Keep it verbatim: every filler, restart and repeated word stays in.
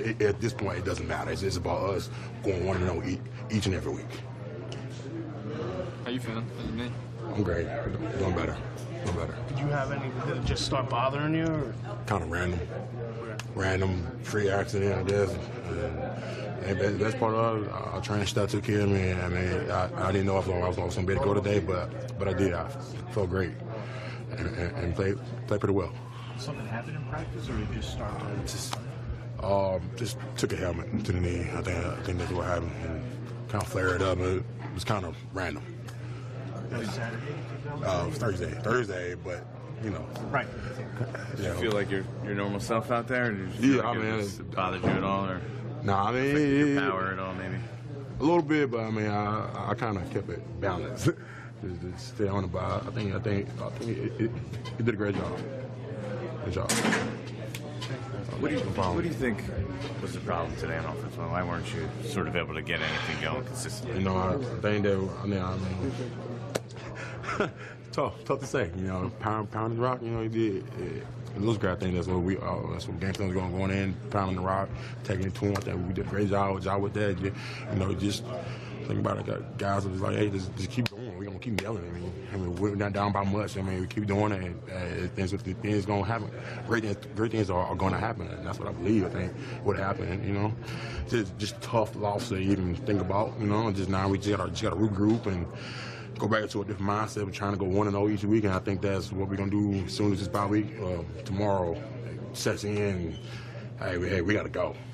it, at this point, it doesn't matter. It's just about us going one and zero each, each and every week. How you feeling? How you been? I'm great. Doing better. Doing better. Did you have any that just start bothering you? Or? Kind of random. Random free accident, I guess. And, and that's part of it. Our training staff took care of me. I mean, I, I didn't know if I was going to be able to go today, but but I did. I felt great and, and, and played played pretty well. Something happened in practice, or you just started? Just um, just took a helmet to the knee. I think I think that's what happened. And kind of flared up. It was kind of random. That was Saturday. Uh, it was Thursday. Thursday, but. You know, right. Did you feel like your your normal self out there? Or did you feel yeah, like I mean, it bothered you at all, or nah, I mean, your it, power at all, maybe a little bit, but I mean, I I kind of kept it balanced, just, just stay on it. But I think I think I think it, it, it did a great job. Good job. What do you what do you think was the problem today on offense? Why weren't you sort of able to get anything going consistently? You know, I think that I mean, I mean. Tough, tough to say. You know, pound, pound the rock. You know, he did. It, it looks great. I think that's what we. Uh, that's what game plan's going going in, pounding the rock, taking it to him. I think we did a great job, job with that. You, you know, just think about it. Got guys was like, hey, just, just keep going. We're gonna keep yelling. I mean, I mean, we're not down by much. I mean, we keep doing it, and uh, things, things gonna happen. Great things, great things are, are going to happen, and that's what I believe. I think would happen. You know, just just tough loss to even think about. You know, just now we just got just got to regroup and go back into a different mindset. We're trying to go one and zero each week, and I think that's what we're gonna do as soon as this bye week uh, tomorrow sets in. Hey, we, hey, we got to go.